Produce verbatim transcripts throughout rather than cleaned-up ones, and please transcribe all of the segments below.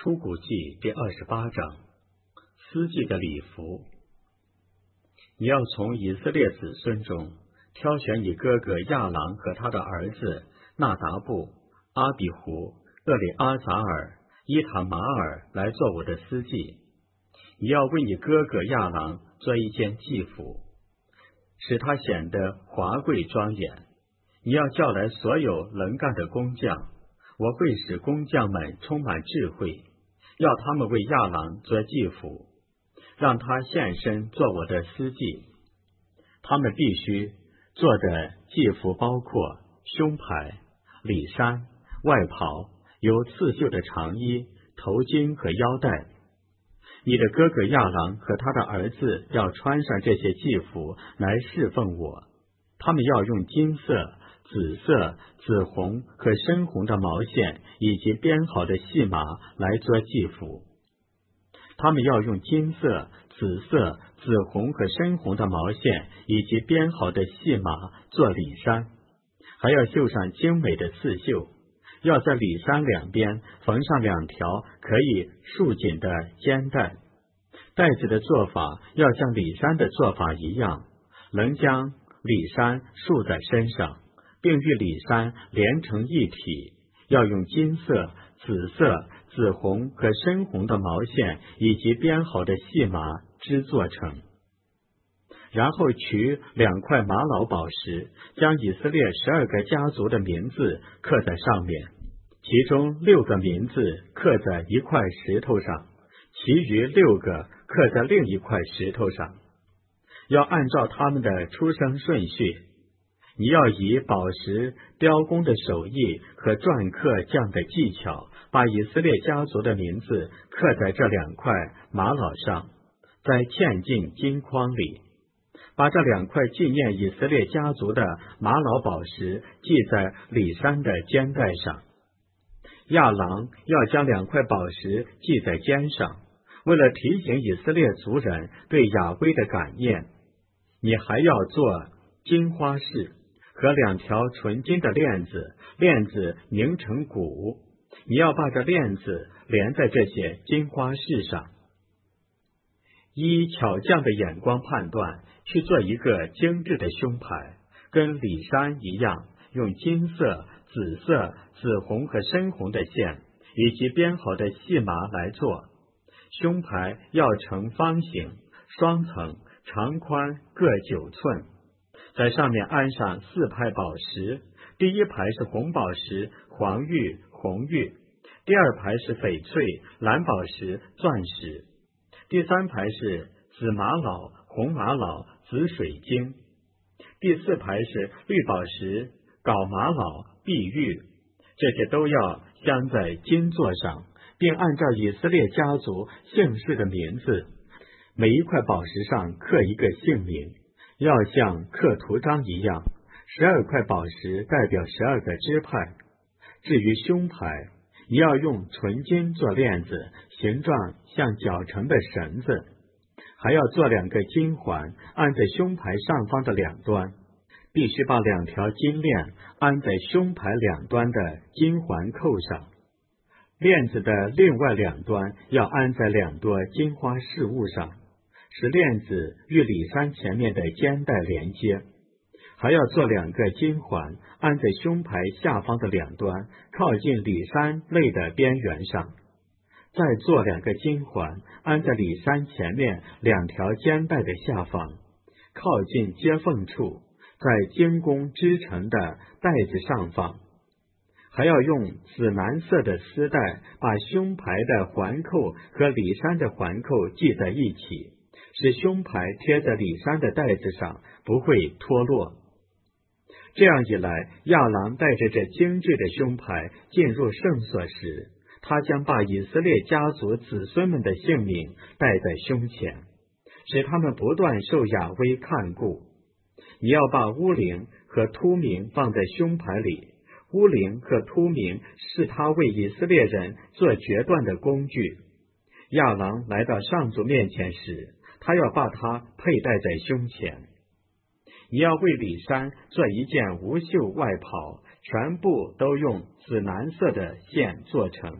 出谷记第二十八章，司祭的礼服。你要从以色列子孙中挑选你哥哥亚郎和他的儿子纳达布、阿比胡、厄里阿杂尔、伊塔马尔来做我的司祭。你要为你哥哥亚郎做一件祭服，使他显得华贵庄严。你要叫来所有能干的工匠，我会使工匠们充满智慧，要他们为亚郎做祭服，让他献身做我的司祭。他们必须做的祭服包括胸牌、里衫、外袍、有刺绣的长衣、头巾和腰带。你的哥哥亚郎和他的儿子要穿上这些祭服来侍奉我，他们要用金色、紫色、紫红和深红的毛线以及编好的细麻来做祭服。他们要用金色、紫色、紫红和深红的毛线以及编好的细麻做里衫，还要绣上精美的刺绣，要在里衫两边缝上两条可以束紧的肩带。带子的做法要像里衫的做法一样，能将里衫束在身上，并与里衫连成一体，要用金色、紫色、紫红和深红的毛线以及编好的细麻织作成。然后取两块玛瑙宝石，将以色列十二个家族的名字刻在上面，其中六个名字刻在一块石头上，其余六个刻在另一块石头上。要按照他们的出生顺序，你要以宝石雕工的手艺和篆刻匠的技巧，把以色列家族的名字刻在这两块玛瑙上，在嵌进金框里。把这两块纪念以色列家族的玛瑙宝石系在里衫的肩带上。亚郎要将两块宝石系在肩上，为了提醒以色列族人对雅威的感念。你还要做金花饰和两条纯金的链子，链子拧成鼓，你要把这链子连在这些金花饰上。依巧匠的眼光判断，去做一个精致的胸牌，跟里衫一样，用金色、紫色、紫红和深红的线以及编好的细麻来做。胸牌要呈方形，双层，长宽各九寸，在上面安上四排宝石，第一排是红宝石、黄玉、红玉，第二排是翡翠、蓝宝石、钻石，第三排是紫玛瑙、红玛瑙、紫水晶，第四排是绿宝石、缟玛瑙、碧玉，这些都要镶在金座上，并按照以色列家族姓氏的名字，每一块宝石上刻一个姓名，要像刻图章一样，十二块宝石代表十二个支派。至于胸牌，你要用纯金做链子，形状像绞成的绳子，还要做两个金环，安在胸牌上方的两端，必须把两条金链安在胸牌两端的金环扣上。链子的另外两端要安在两朵金花饰物上，使链子与里衫前面的肩带连接。还要做两个金环，安在胸牌下方的两端，靠近里衫内的边缘上。再做两个金环，安在里衫前面两条肩带的下方，靠近接缝处，在精工织成的带子上方。还要用紫蓝色的丝带把胸牌的环扣和里衫的环扣系在一起，使胸牌贴在里衫的带子上，不会脱落。这样一来，亚郎带着这精致的胸牌进入圣所时，他将把以色列家族子孙们的姓名带在胸前，使他们不断受雅威看顾。你要把乌灵和突名放在胸牌里，乌灵和突名是他为以色列人做决断的工具。亚郎来到上主面前时，他要把它佩戴在胸前。你要为里衫做一件无袖外袍，全部都用紫蓝色的线做成，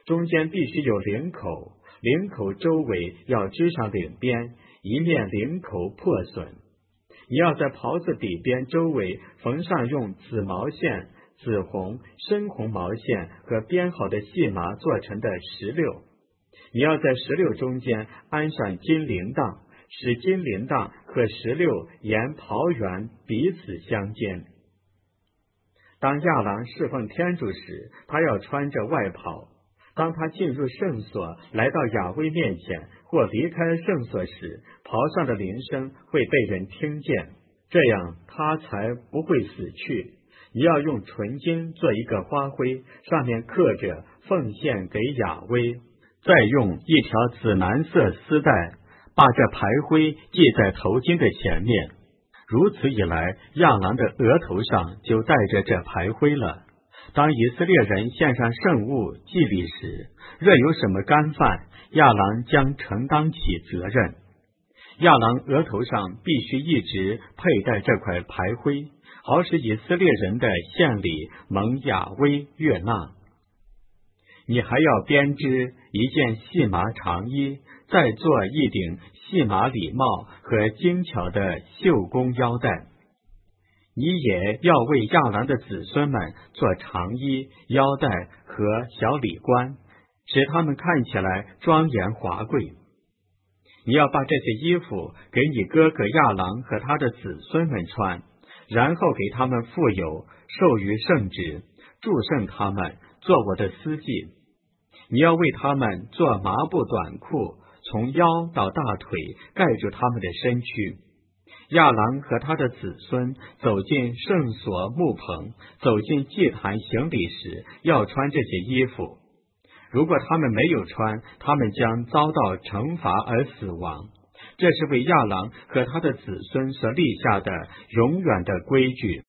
中间必须有领口，领口周围要织上领边，以免领口破损。你要在袍子底边周围缝上用紫毛线、紫红、深红毛线和编好的细麻做成的石榴。你要在石榴中间安上金铃铛，使金铃铛和石榴沿袍缘彼此相间。当亚郎侍奉天主时，他要穿着外袍。当他进入圣所，来到雅威面前或离开圣所时，袍上的铃声会被人听见，这样他才不会死去。你要用纯金做一个花徽，上面刻着奉献给雅威，再用一条紫蓝色丝带把这牌徽系在头巾的前面。如此一来，亚郎的额头上就带着这牌徽了。当以色列人献上圣物祭礼时，若有什么干犯，亚郎将承担起责任。亚郎额头上必须一直佩戴这块牌徽，好使以色列人的献礼蒙雅威悦纳。你还要编织一件细麻长衣，再做一顶细麻礼帽和精巧的绣工腰带。你也要为亚郎的子孙们做长衣、腰带和小礼冠，使他们看起来庄严华贵。你要把这些衣服给你哥哥亚郎和他的子孙们穿，然后给他们富有，授予圣职，祝圣他们，做我的司祭。你要为他们做麻布短裤，从腰到大腿盖住他们的身躯。亚郎和他的子孙走进圣所木棚，走进祭坛行礼时，要穿这些衣服。如果他们没有穿，他们将遭到惩罚而死亡。这是为亚郎和他的子孙所立下的永远的规矩。